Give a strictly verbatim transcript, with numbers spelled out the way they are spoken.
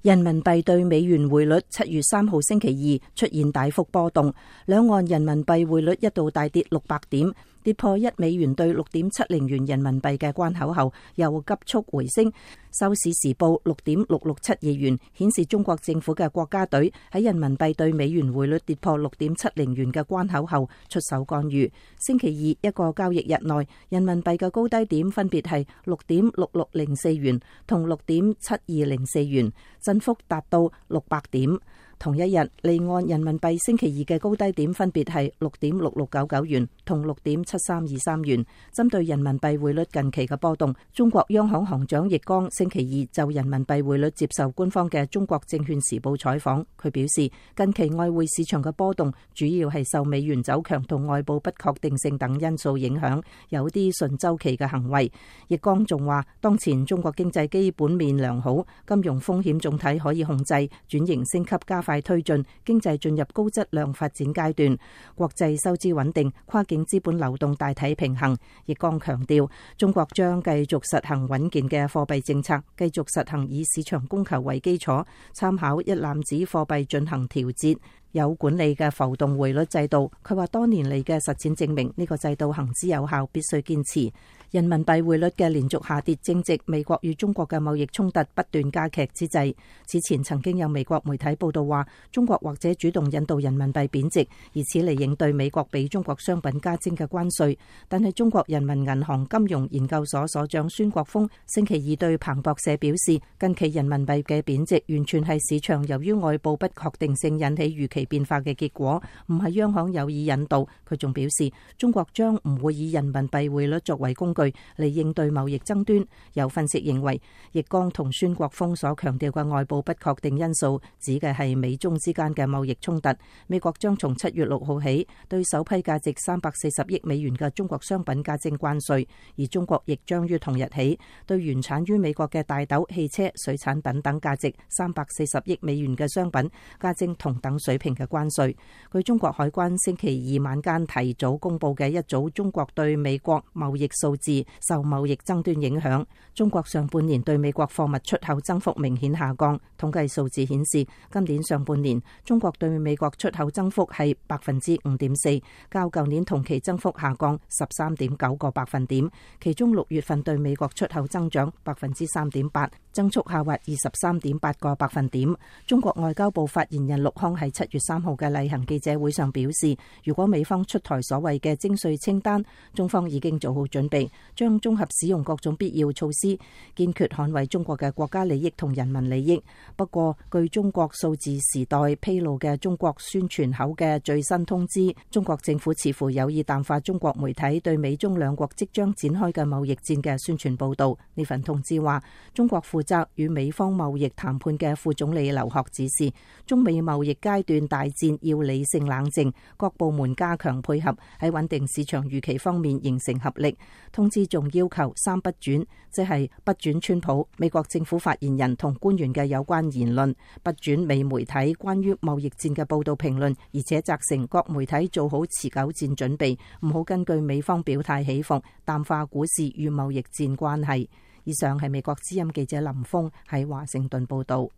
人民幣對美元匯率七月三號星期二出現大幅波動，兩岸人民幣匯率一度大跌六百點，跌破一美元兌六點七零元人民幣嘅關口後，又急速回升，收市時報六點六六七二元，顯示中國政府嘅國家隊喺人民幣對美元匯率跌破六點七零元嘅關口後出手干預。星期二一個交易日內，人民幣嘅高低點分別係六點六六零四元同六點七二零四元，振幅達到六百點。同一日，離岸人民幣星期二嘅高低點分別係六點六六九九元同六點七三二三元。針對人民幣匯率近期嘅波動，中國央行行長易綱星期二就人民幣匯率接受官方嘅中國證券時報採訪，佢表示近期外匯市場嘅波動主要係受美元走強同外部不確定性等因素影響，有啲順周期嘅行為。易綱仲話，當前中國經濟基本面良好，金融風險總體可以控制，轉型升級加快推進，經濟進入高質量發展階段，國際收支穩定，跨境資本流動大體平衡。易綱強調，中國將繼續實行穩健嘅貨幣政策，繼續實行以市場供求為基礎，參考一籃子貨幣進行調節，有管理嘅浮動匯率制度。佢話多年嚟嘅實踐證明呢個制度行之有效，必須堅持。人民幣匯率嘅連續下跌正值美國與中國嘅貿易衝突不斷加劇之際。此前曾經有美國媒體報道話，中國或者主動引導人民幣貶值，以此嚟應對美國俾中國商品加徵嘅關稅。但係中國人民銀行金融研究所所長孫國峰星期二對彭博社表示，近期人民幣嘅貶值完全係市場由於外部不確定性引起預期變化嘅結果，唔係央行有意引導。佢仲表示，中國將唔會以人民幣匯率作為工具嚟應對貿易爭端。有分析認為，易綱同孫國峰所強調嘅外部不確定因素，指嘅係美中之間嘅貿易衝突。美國將從七月六號起對首批價值三百四十億美元嘅中國商品加徵關稅，而中國亦將於同日起對原產於美國嘅大豆、汽車、水產品等價值三百四十億美元嘅商品加徵同等水平嘅關稅。據中國海關星期二晚間提早公布嘅一組中國對美國貿易數字，受貿易爭端影響，中國上半年對美國貨物出口增幅明顯下降。統計數字顯示，今年上半年中國對美國出口增幅係百分之五點四，較舊年同期增幅下降十三點九個百分點。其中六月份對美國出口增長百分之三點八，增速下滑二十三點八個百分點。中國外交部發言人陸康喺七月三號嘅例行記者會上表示，如果美方出台所謂嘅徵稅清單，中方已經做好準備，將綜合使用各種必要措施，堅決捍衛中國嘅國家利益同人民利益。不過，據中國數字時代披露嘅中國宣傳口嘅最新通知，中國政府似乎有意淡化中國媒體對美中兩國即將展開嘅貿易戰嘅宣傳報導。呢份通知話，中國負責與美方貿易談判嘅副總理劉鶴指示，中美貿易階段大戰要理性冷靜，各部門加強配合，喺穩定市場預期方面形成合力。通知仲要求三不轉，即係不轉川普美國政府發言人同官員嘅有關言論，不轉美媒體關於貿易戰嘅報道評論，而且責成各媒體做好持久戰準備，唔好根據美方表態起伏淡化股市與貿易戰關係。以上係美國之音記者林峰喺華盛頓報道。